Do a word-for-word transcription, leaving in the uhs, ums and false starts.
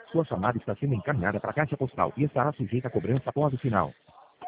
Sua chamada está sendo encaminhada para a caixa postal e estará sujeita a cobrança após o sinal.